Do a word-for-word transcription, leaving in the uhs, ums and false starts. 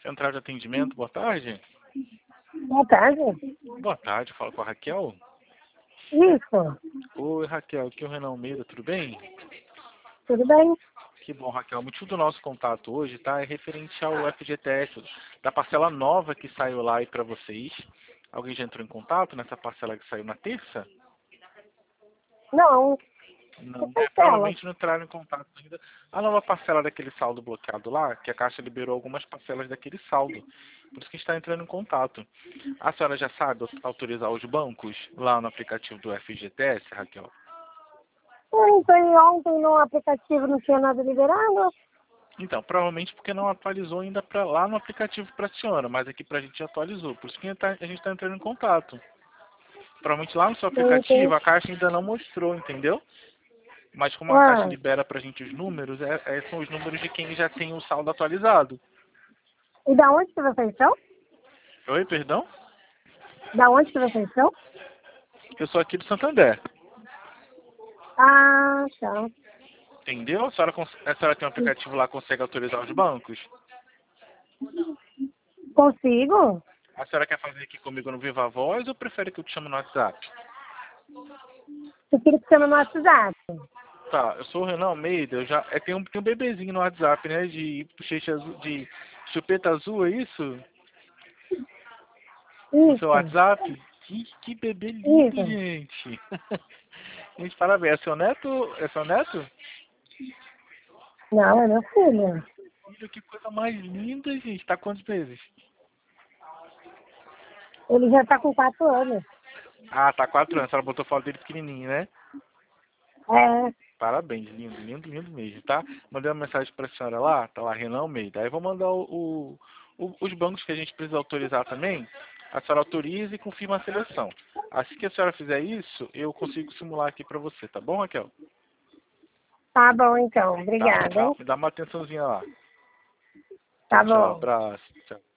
Central de atendimento, boa tarde. Boa tarde. Boa tarde, falo com a Raquel. Isso. Oi, Raquel, aqui é o Renan Almeida, tudo bem? Tudo bem? Que bom, Raquel. O motivo do nosso contato hoje, tá, é referente ao F G T S, da parcela nova que saiu lá aí para vocês. Alguém já entrou em contato nessa parcela que saiu na terça? Não. Que Não, é, parcela? provavelmente não entraram em contato ainda. A nova parcela daquele saldo bloqueado lá, que a Caixa liberou algumas parcelas daquele saldo. Por isso que está entrando em contato. A senhora já sabe autorizar os bancos lá no aplicativo do F G T S, Raquel? Eu entrei ontem no aplicativo, não tinha nada liberado. Então, provavelmente porque não atualizou ainda pra, lá no aplicativo para a senhora, mas aqui para a gente já atualizou. Por isso que tá- a gente está entrando em contato. Provavelmente lá no seu Eu aplicativo entrei. a Caixa ainda não mostrou, entendeu? Mas como a Caixa Ah, libera para a gente os números, é, é- são os números de quem já tem o saldo atualizado. e da onde que vocês são? Oi, perdão? Da onde que vocês são? Eu sou aqui do Santander. Ah, tá. Entendeu? A senhora, cons- a senhora tem um aplicativo lá que consegue autorizar os bancos? Consigo? A senhora quer fazer aqui comigo no Viva Voz ou prefere que eu te chame no WhatsApp? Eu queria que você no WhatsApp. Tá, eu sou o Renan Almeida, eu já é, tem, um, tem um bebezinho no WhatsApp, né? De bochecha azul, de chupeta azul, é isso? No seu Isso. WhatsApp? Que, que bebê lindo, Isso. gente! Gente, parabéns. É seu neto? É seu neto? Não, é meu filho. Filho, que coisa mais linda, gente. Tá quantos meses? Ele já tá com quatro anos. Ah, tá quatro anos. A senhora botou foto dele pequenininho, né? É. Parabéns, lindo, lindo, lindo mesmo, tá? Mandei uma mensagem pra senhora lá, tá lá, Renan Almeida. Aí eu vou mandar o, o- o- os bancos que a gente precisa autorizar também. A senhora autoriza e confirma a seleção. Assim que a senhora fizer isso, eu consigo simular aqui pra você, tá bom, Raquel? Tá bom, então. Tá, me Obrigada, dá, hein? me dá uma atençãozinha lá. Tchau, Tá tchau, bom. abraço, tchau.